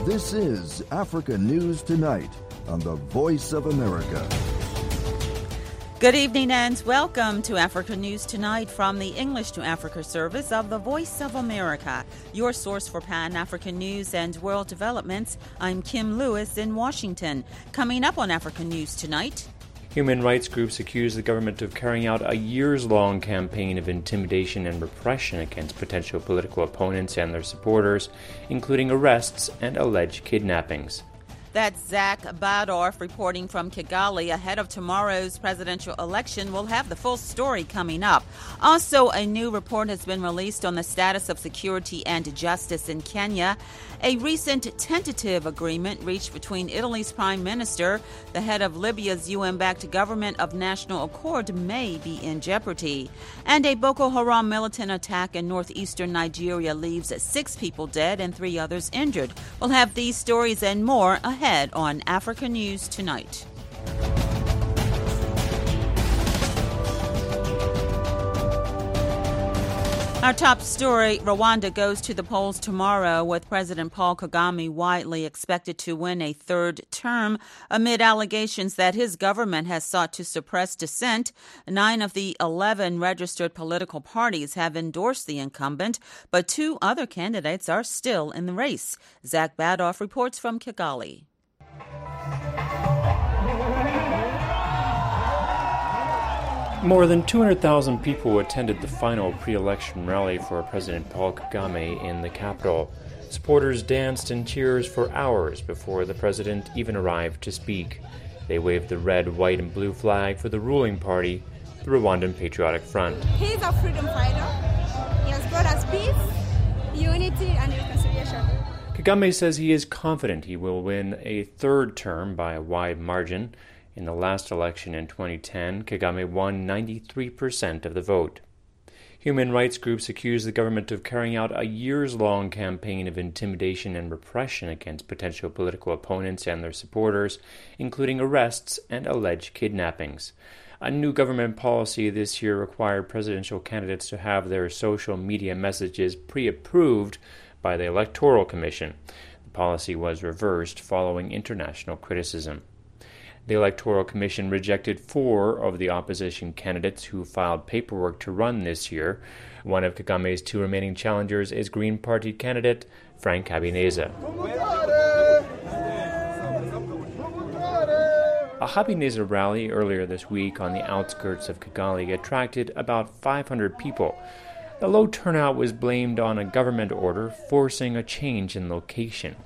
This is Africa News Tonight on the Voice of America. Good evening and welcome to Africa News Tonight from the English to Africa service of the Voice of America, your source for Pan-African news and world developments. I'm Kim Lewis in Washington. Coming up on Africa News Tonight. Human rights groups accuse the government of carrying out a years-long campaign of intimidation and repression against potential political opponents and their supporters, including arrests and alleged kidnappings. That's Zach Badorf reporting from Kigali ahead of tomorrow's presidential election. We'll have the full story coming up. Also, a new report has been released on the status of security and justice in Kenya. A recent tentative agreement reached between Italy's prime minister, the head of Libya's UN-backed government of national accord, may be in jeopardy. And a Boko Haram militant attack in northeastern Nigeria leaves 6 people dead and 3 others injured. We'll have these stories and more ahead on Africa News Tonight. Our top story, Rwanda goes to the polls tomorrow with President Paul Kagame widely expected to win a third term amid allegations that his government has sought to suppress dissent. 9 of the 11 registered political parties have endorsed the incumbent, but 2 other candidates are still in the race. Zach Badorf reports from Kigali. More than 200,000 people attended the final pre-election rally for President Paul Kagame in the capital. Supporters danced and cheers for hours before the president even arrived to speak. They waved the red, white, and blue flag for the ruling party, the Rwandan Patriotic Front. He's a freedom fighter. He has brought us peace, unity, and reconciliation. Kagame says he is confident he will win a third term by a wide margin. In the last election in 2010, Kagame won 93% of the vote. Human rights groups accuse the government of carrying out a years-long campaign of intimidation and repression against potential political opponents and their supporters, including arrests and alleged kidnappings. A new government policy this year required presidential candidates to have their social media messages pre-approved by the Electoral Commission. The policy was reversed following international criticism. The Electoral Commission rejected 4 of the opposition candidates who filed paperwork to run this year. One of Kagame's 2 remaining challengers is Green Party candidate Frank Habineza. A Habineza rally earlier this week on the outskirts of Kigali attracted about 500 people. The low turnout was blamed on a government order forcing a change in location.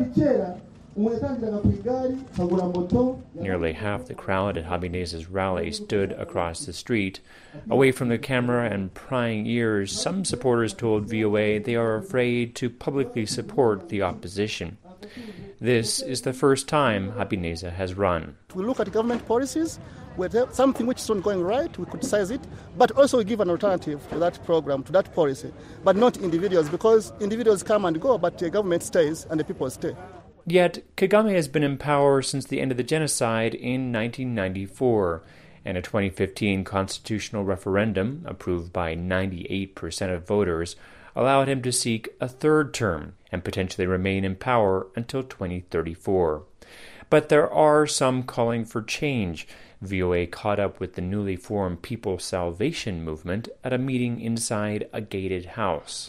Nearly half the crowd at Habineza's rally stood across the street. Away from the camera and prying ears, some supporters told VOA they are afraid to publicly support the opposition. This is the first time Habineza has run. We look at government policies, where something which is not going right, we criticize it, but also we give an alternative to that program, to that policy, but not individuals, because individuals come and go, but the government stays and the people stay. Yet, Kagame has been in power since the end of the genocide in 1994, and a 2015 constitutional referendum, approved by 98% of voters, allowed him to seek a third term and potentially remain in power until 2034. But there are some calling for change. VOA caught up with the newly formed People's Salvation Movement at a meeting inside a gated house.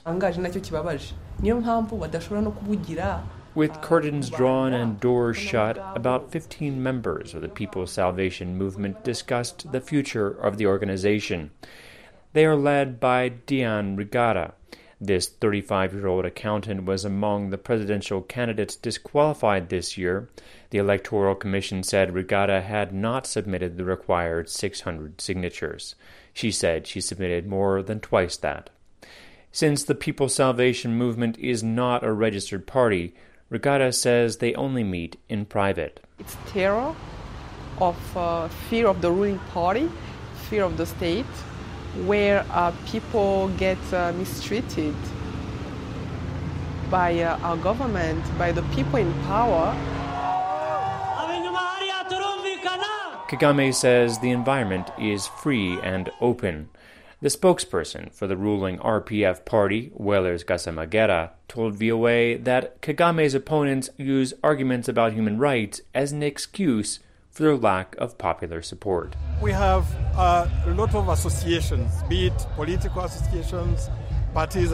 With curtains drawn and doors shut, about 15 members of the People's Salvation Movement discussed the future of the organization. They are led by Diane Rigata. This 35-year-old accountant was among the presidential candidates disqualified this year. The Electoral Commission said Rigata had not submitted the required 600 signatures. She said she submitted more than twice that. Since the People's Salvation Movement is not a registered party, Rigata says they only meet in private. It's terror of fear of the ruling party, fear of the state, where people get mistreated by our government, by the people in power. Kagame says the environment is free and open. The spokesperson for the ruling RPF party, Wellers Gasamagera, told VOA that Kagame's opponents use arguments about human rights as an excuse for their lack of popular support. We have a lot of associations, be it political associations, parties,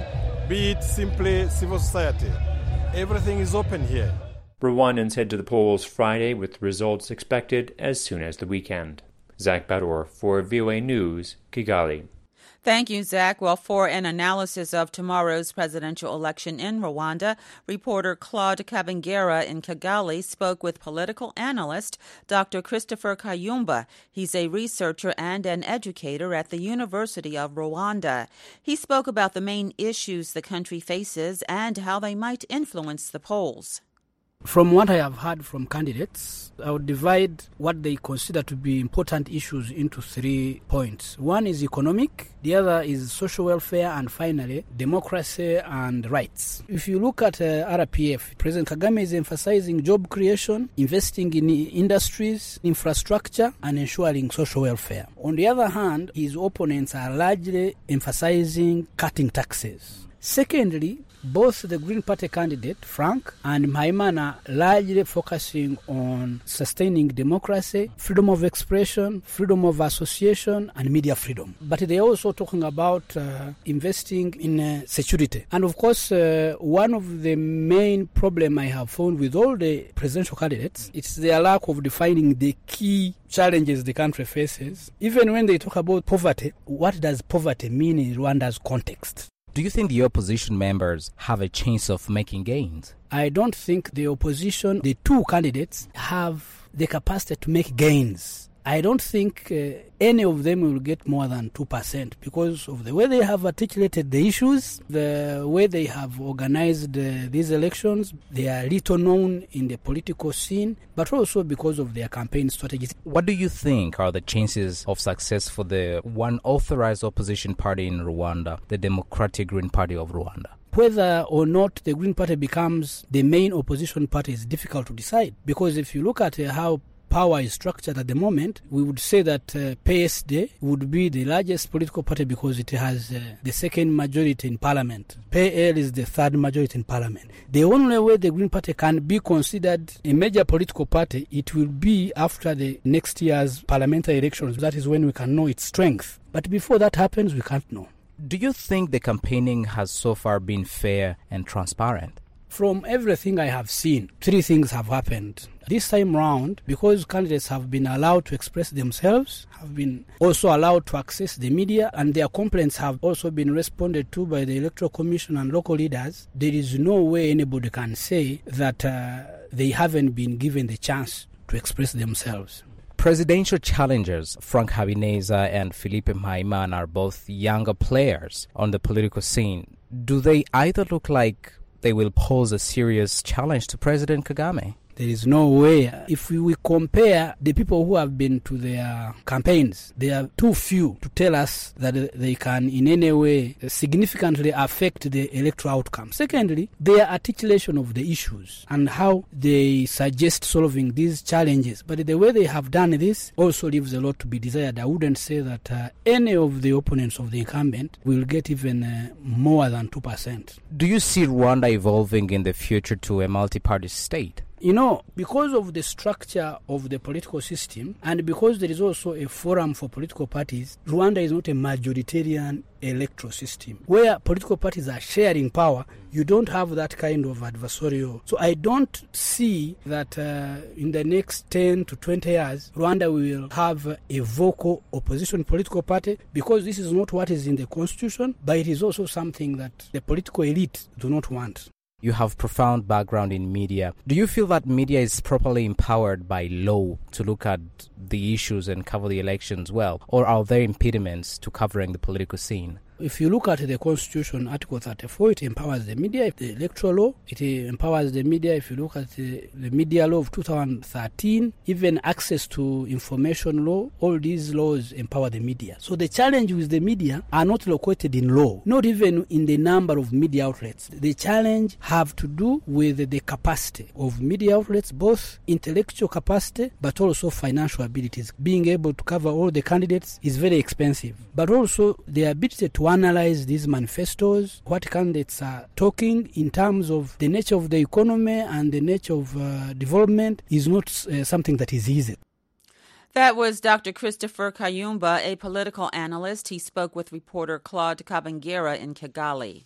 be it simply civil society. Everything is open here. Rwandans head to the polls Friday with results expected as soon as the weekend. Zach Bador for VOA News, Kigali. Thank you, Zach. Well, for an analysis of tomorrow's presidential election in Rwanda, reporter Claude Kabengera in Kigali spoke with political analyst Dr. Christopher Kayumba. He's a researcher and an educator at the University of Rwanda. He spoke about the main issues the country faces and how they might influence the polls. From what I have heard from candidates, I would divide what they consider to be important issues into 3 points. One is economic, the other is social welfare, and finally, democracy and rights. If you look at RPF, President Kagame is emphasizing job creation, investing in industries, infrastructure, and ensuring social welfare. On the other hand, his opponents are largely emphasizing cutting taxes. Secondly, both the Green Party candidate, Frank, and Maimana largely focusing on sustaining democracy, freedom of expression, freedom of association, and media freedom. But they're also talking about investing in security. And of course, one of the main problems I have found with all the presidential candidates, it's their lack of defining the key challenges the country faces. Even when they talk about poverty, what does poverty mean in Rwanda's context? Do you think the opposition members have a chance of making gains? I don't think the opposition, the two candidates, have the capacity to make gains. I don't think any of them will get more than 2% because of the way they have articulated the issues, the way they have organized these elections. They are little known in the political scene, but also because of their campaign strategies. What do you think are the chances of success for the one authorized opposition party in Rwanda, the Democratic Green Party of Rwanda? Whether or not the Green Party becomes the main opposition party is difficult to decide because if you look at how power is structured at the moment, we would say that PSD would be the largest political party because it has the second majority in parliament. PL is the third majority in parliament. The only way the Green Party can be considered a major political party, it will be after the next year's parliamentary elections. That is when we can know its strength. But before that happens, we can't know. Do you think the campaigning has so far been fair and transparent? From everything I have seen, 3 things have happened. This time round, because candidates have been allowed to express themselves, have been also allowed to access the media, and their complaints have also been responded to by the Electoral Commission and local leaders, there is no way anybody can say that they haven't been given the chance to express themselves. Presidential challengers Frank Habineza and Philippe Maimana are both younger players on the political scene. Do they either look like they will pose a serious challenge to President Kagame? There is no way. If we compare the people who have been to their campaigns, they are too few to tell us that they can in any way significantly affect the electoral outcome. Secondly, their articulation of the issues and how they suggest solving these challenges. But the way they have done this also leaves a lot to be desired. I wouldn't say that any of the opponents of the incumbent will get even more than 2%. Do you see Rwanda evolving in the future to a multi-party state? You know, because of the structure of the political system and because there is also a forum for political parties, Rwanda is not a majoritarian electoral system. Where political parties are sharing power, you don't have that kind of adversarial. So I don't see that in the next 10 to 20 years, Rwanda will have a vocal opposition political party because this is not what is in the constitution, but it is also something that the political elite do not want. You have profound background in media. Do you feel that media is properly empowered by law to look at the issues and cover the elections well? Or are there impediments to covering the political scene? If you look at the Constitution, Article 34, it empowers the media. The electoral law, it empowers the media. If you look at the media law of 2013, even access to information law, all these laws empower the media. So the challenge with the media are not located in law, not even in the number of media outlets. The challenge have to do with the capacity of media outlets, both intellectual capacity but also financial abilities. Being able to cover all the candidates is very expensive, but also the ability to analyze these manifestos, what candidates are talking in terms of the nature of the economy and the nature of development is not something that is easy. That was Dr. Christopher Kayumba, a political analyst. He spoke with reporter Claude Kabengera in Kigali.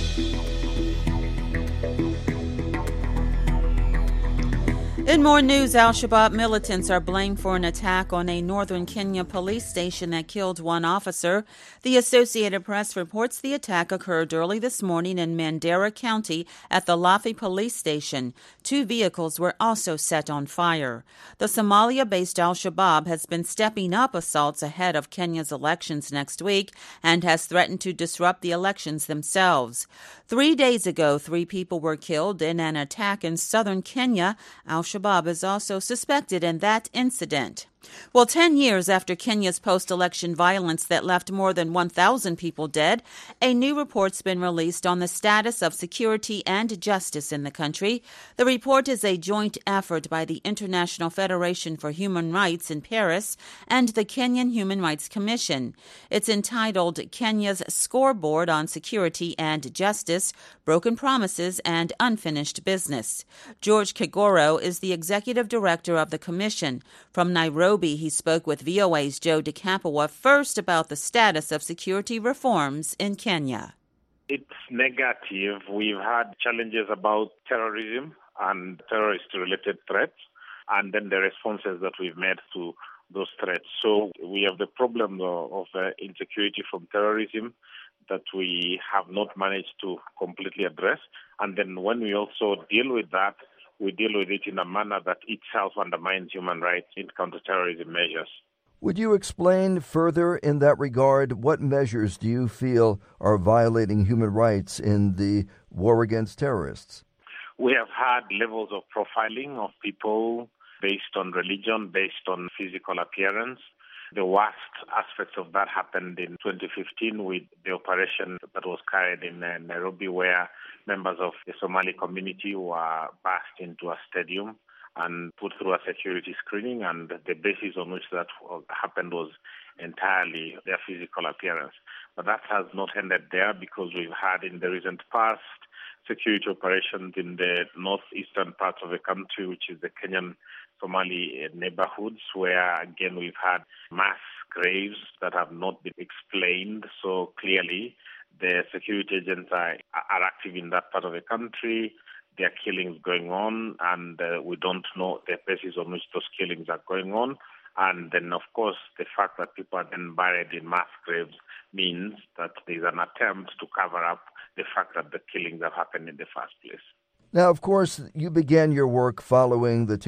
In more news, al-Shabaab militants are blamed for an attack on a northern Kenya police station that killed one officer. The Associated Press reports the attack occurred early this morning in Mandera County at the Lafi police station. 2 vehicles were also set on fire. The Somalia-based al-Shabaab has been stepping up assaults ahead of Kenya's elections next week and has threatened to disrupt the elections themselves. 3 days ago, 3 people were killed in an attack in southern Kenya. Al-Shabaab is also suspected in that incident. Well, 10 years after Kenya's post-election violence that left more than 1,000 people dead, a new report's been released on the status of security and justice in the country. The report is a joint effort by the International Federation for Human Rights in Paris and the Kenyan Human Rights Commission. It's entitled Kenya's Scoreboard on Security and Justice, Broken Promises and Unfinished Business. George Kigoro is the executive director of the commission. From Nairobi, he spoke with VOA's Joe DeCampoa first about the status of security reforms in Kenya. It's negative. We've had challenges about terrorism and terrorist-related threats, and then the responses that we've made to those threats. So we have the problem of insecurity from terrorism that we have not managed to completely address. And then when we also deal with that, we deal with it in a manner that itself undermines human rights in counterterrorism measures. Would you explain further in that regard what measures do you feel are violating human rights in the war against terrorists? We have had levels of profiling of people based on religion, based on physical appearance. The worst aspects of that happened in 2015 with the operation that was carried in Nairobi, where members of the Somali community were burst into a stadium and put through a security screening, and the basis on which that happened was entirely their physical appearance. But that has not ended there, because we've had in the recent past security operations in the northeastern parts of the country, which is the Kenyan Somali neighborhoods, where again we've had mass graves that have not been explained. So clearly the security agents are active in that part of the country. There are killings going on, and we don't know the basis on which those killings are going on. And then, of course, the fact that people are then buried in mass graves means that there's an attempt to cover up the fact that the killings have happened in the first place. Now, of course, you began your work following the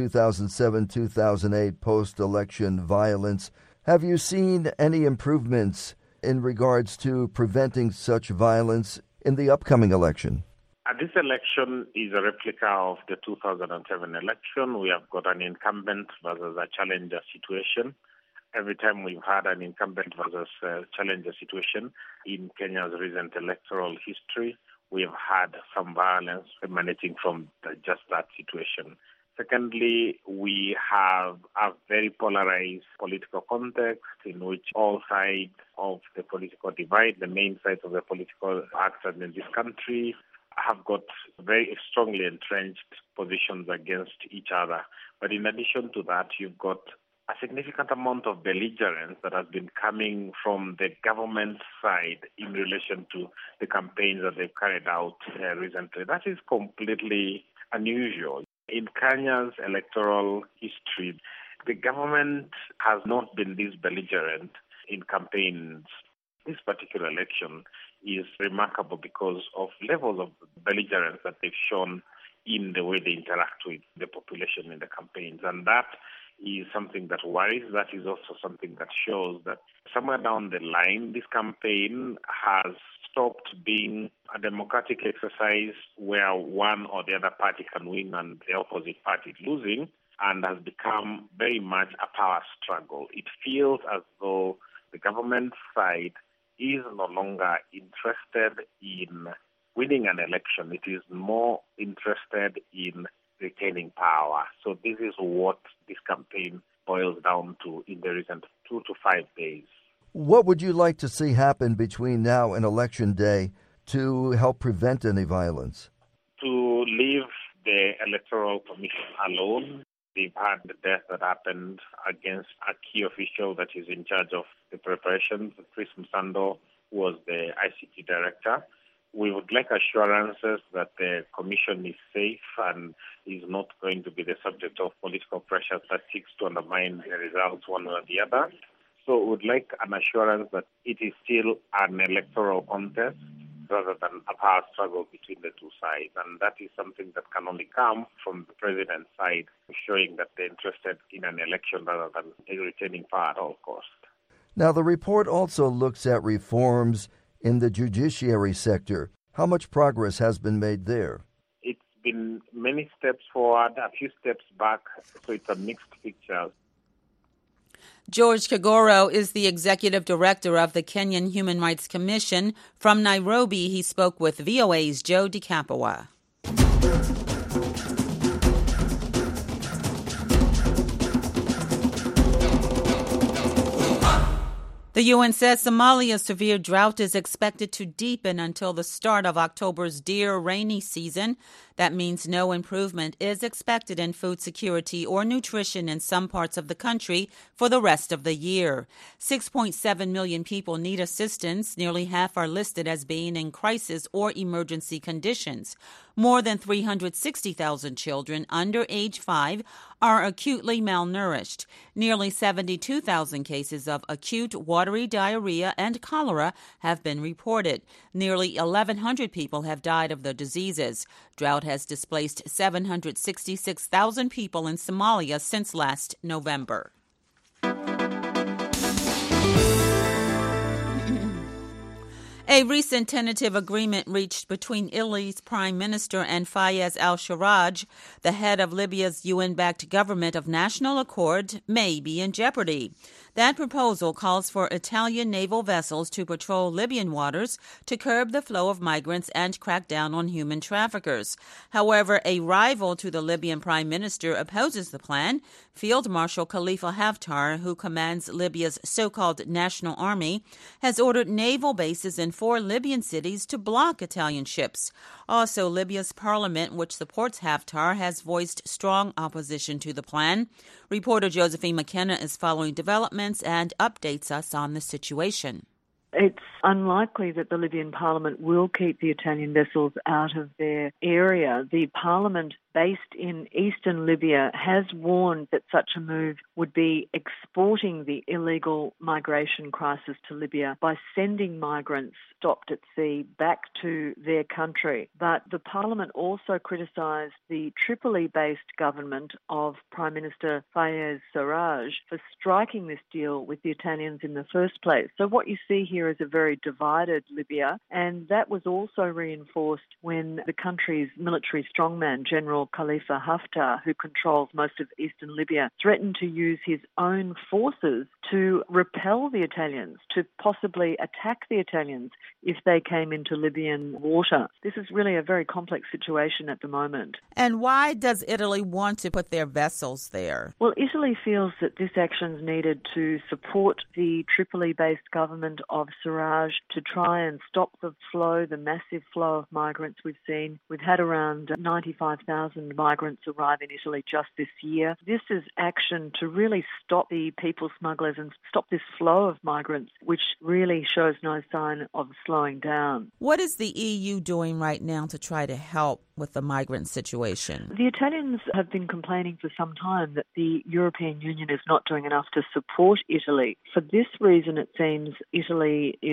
2007-2008 post-election violence. Have you seen any improvements in regards to preventing such violence in the upcoming election? This election is a replica of the 2007 election. We have got an incumbent versus a challenger situation. Every time we've had an incumbent versus a challenger situation in Kenya's recent electoral history, we have had some violence emanating from just that situation. Secondly, we have a very polarized political context in which all sides of the political divide, the main sides of the political actors in this country, have got very strongly entrenched positions against each other. But in addition to that, you've got a significant amount of belligerence that has been coming from the government side in relation to the campaigns that they've carried out recently. That is completely unusual. In Kenya's electoral history, the government has not been this belligerent in campaigns. This particular election is remarkable because of levels of belligerence that they've shown in the way they interact with the population in the campaigns. And that is something that worries. That is also something that shows that somewhere down the line, this campaign has stopped being a democratic exercise where one or the other party can win and the opposite party losing, and has become very much a power struggle. It feels as though the government side is no longer interested in winning an election. It is more interested in retaining power. So this is what this campaign boils down to in the recent 2 to 5 days. What would you like to see happen between now and Election Day to help prevent any violence? To leave the Electoral Commission alone. We've had the death that happened against a key official that is in charge of the preparations. Chris Msando was the ICT director. We would like assurances that the commission is safe and is not going to be the subject of political pressure that seeks to undermine the results one way or the other. So we would like an assurance that it is still an electoral contest rather than a power struggle between the two sides. And that is something that can only come from the president's side, showing that they're interested in an election rather than retaining power at all costs. Now, the report also looks at reforms in the judiciary sector. How much progress has been made there? It's been many steps forward, a few steps back, so it's a mixed picture. George Kagoro is the executive director of the Kenyan Human Rights Commission. From Nairobi, he spoke with VOA's Joe DeCapua. The UN says Somalia's severe drought is expected to deepen until the start of October's dear rainy season. That means no improvement is expected in food security or nutrition in some parts of the country for the rest of the year. 6.7 million people need assistance. Nearly half are listed as being in crisis or emergency conditions. More than 360,000 children under age 5 are acutely malnourished. Nearly 72,000 cases of acute watery diarrhea and cholera have been reported. Nearly 1,100 people have died of the diseases. Drought has displaced 766,000 people in Somalia since last November. A recent tentative agreement reached between Italy's Prime Minister and Fayez al-Sarraj, the head of Libya's UN-backed government of national accord, may be in jeopardy. That proposal calls for Italian naval vessels to patrol Libyan waters to curb the flow of migrants and crack down on human traffickers. However, a rival to the Libyan Prime Minister opposes the plan. Field Marshal Khalifa Haftar, who commands Libya's so-called national army, has ordered naval bases in 4 Libyan cities to block Italian ships. Also, Libya's parliament, which supports Haftar, has voiced strong opposition to the plan. Reporter Josephine McKenna is following developments and updates us on the situation. It's unlikely that the Libyan parliament will keep the Italian vessels out of their area. The parliament based in eastern Libya has warned that such a move would be exporting the illegal migration crisis to Libya by sending migrants stopped at sea back to their country. But the parliament also criticised the Tripoli-based government of Prime Minister Fayez Sarraj for striking this deal with the Italians in the first place. So what you see here is a very divided Libya, and that was also reinforced when the country's military strongman, General Khalifa Haftar, who controls most of eastern Libya, threatened to use his own forces to repel the Italians, to possibly attack the Italians if they came into Libyan water. This is really a very complex situation at the moment. And why does Italy want to put their vessels there? Well, Italy feels that this action is needed to support the Tripoli-based government of Sarraj to try and stop the flow, the massive flow of migrants we've seen. We've had around 95,000 migrants arrive in Italy just this year. This is action to really stop the people smugglers and stop this flow of migrants, which really shows no sign of slowing down. What is the EU doing right now to try to help with the migrant situation? The Italians have been complaining for some time that the European Union is not doing enough to support Italy. For this reason, it seems Italy is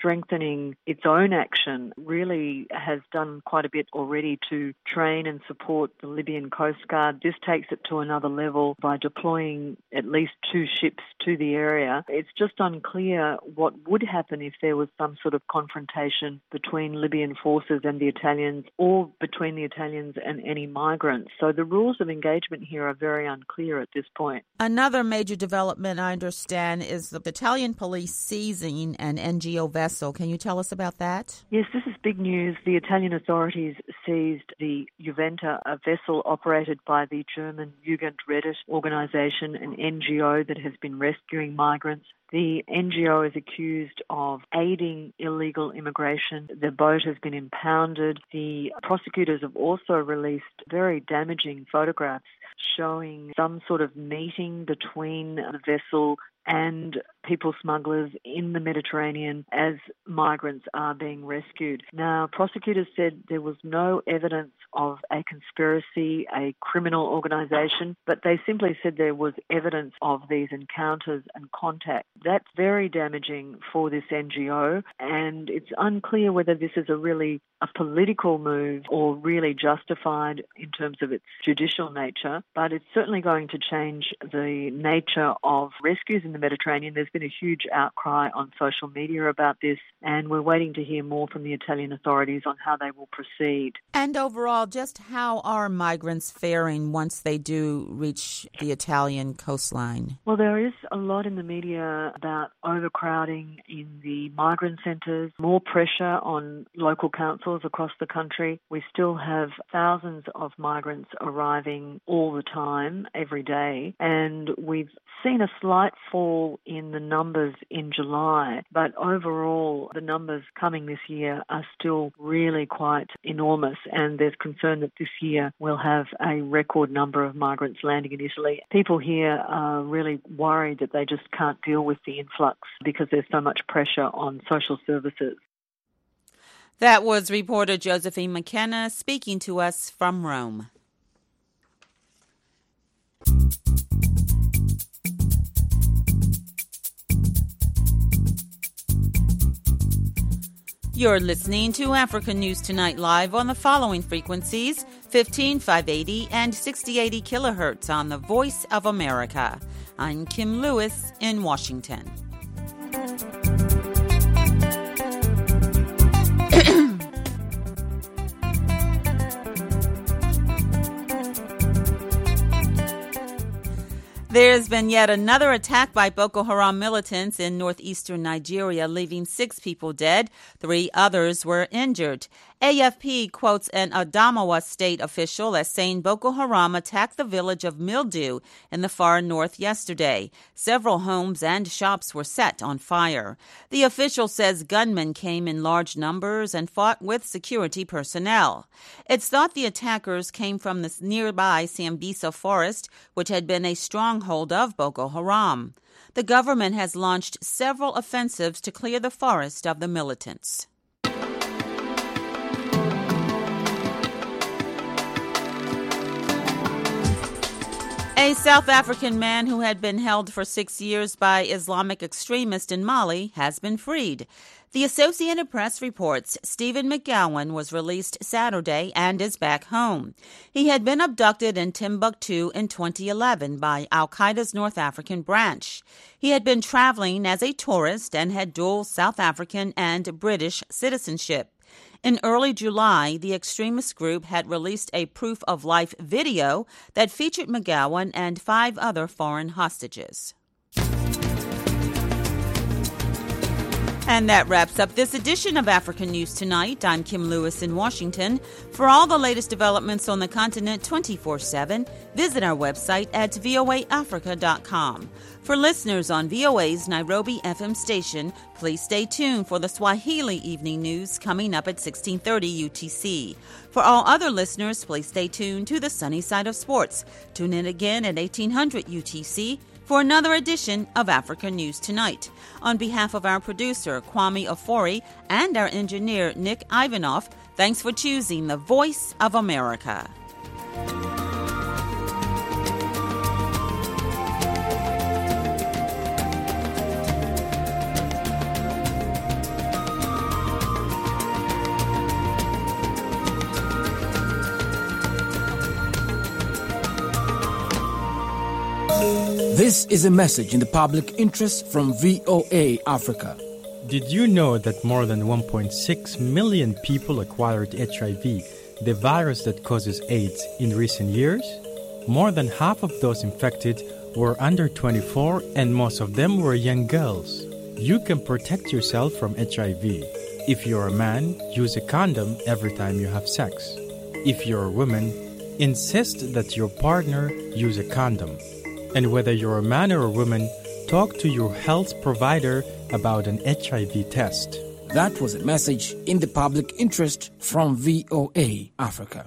strengthening its own action, really has done quite a bit already to train and support the Libyan Coast Guard. This takes it to another level by deploying at least 2 ships to the area. It's just unclear what would happen if there was some sort of confrontation between Libyan forces and the Italians, or between the Italians and any migrants. So the rules of engagement here are very unclear at this point. Another major development, I understand, is the Italian police seizing an NGO vessel. Can you tell us about that? Yes, this is big news. The Italian authorities seized the Juventa, a vessel operated by the German Jugendrettet organisation, an NGO that has been rescuing migrants. The NGO is accused of aiding illegal immigration. The boat has been impounded. The prosecutors have also released very damaging photographs showing some sort of meeting between the vessel and people smugglers in the Mediterranean as migrants are being rescued. Now, prosecutors said there was no evidence of a conspiracy, a criminal organisation, but they simply said there was evidence of these encounters and contact. That's very damaging for this NGO, and it's unclear whether this is a political move or really justified in terms of its judicial nature, but it's certainly going to change the nature of rescues in the Mediterranean. There's been a huge outcry on social media about this, and we're waiting to hear more from the Italian authorities on how they will proceed. And overall, just how are migrants faring once they do reach the Italian coastline? Well, there is a lot in the media about overcrowding in the migrant centres, more pressure on local councils across the country. We still have thousands of migrants arriving all the time, every day, and we've seen a slight fall in the numbers in July, but overall the numbers coming this year are still really quite enormous, and there's concern that this year we'll have a record number of migrants landing in Italy. People here are really worried that they just can't deal with the influx because there's so much pressure on social services. That was reporter Josephine McKenna speaking to us from Rome. You're listening to Africa News Tonight live on the following frequencies: 15580 and 6080 kilohertz on the Voice of America. I'm Kim Lewis in Washington. There's been yet another attack by Boko Haram militants in northeastern Nigeria, leaving 6 people dead. 3 others were injured. AFP quotes an Adamawa state official as saying Boko Haram attacked the village of Mildu in the far north yesterday. Several homes and shops were set on fire. The official says gunmen came in large numbers and fought with security personnel. It's thought the attackers came from the nearby Sambisa forest, which had been a stronghold of Boko Haram. The government has launched several offensives to clear the forest of the militants. A South African man who had been held for 6 years by Islamic extremists in Mali has been freed. The Associated Press reports Stephen McGowan was released Saturday and is back home. He had been abducted in Timbuktu in 2011 by al-Qaeda's North African branch. He had been traveling as a tourist and had dual South African and British citizenship. In early July, the extremist group had released a proof-of-life video that featured McGowan and 5 other foreign hostages. And that wraps up this edition of African News Tonight. I'm Kim Lewis in Washington. For all the latest developments on the continent 24/7, visit our website at voaafrica.com. For listeners on VOA's Nairobi FM station, please stay tuned for the Swahili Evening News coming up at 1630 UTC. For all other listeners, please stay tuned to the Sunny Side of Sports. Tune in again at 1800 UTC for another edition of Africa News Tonight. On behalf of our producer, Kwame Ofori, and our engineer, Nick Ivanoff, thanks for choosing the Voice of America. This is a message in the public interest from VOA Africa. Did you know that more than 1.6 million people acquired HIV, the virus that causes AIDS, in recent years? More than half of those infected were under 24, and most of them were young girls. You can protect yourself from HIV. If you're a man, use a condom every time you have sex. If you're a woman, insist that your partner use a condom. And whether you're a man or a woman, talk to your health provider about an HIV test. That was a message in the public interest from VOA Africa.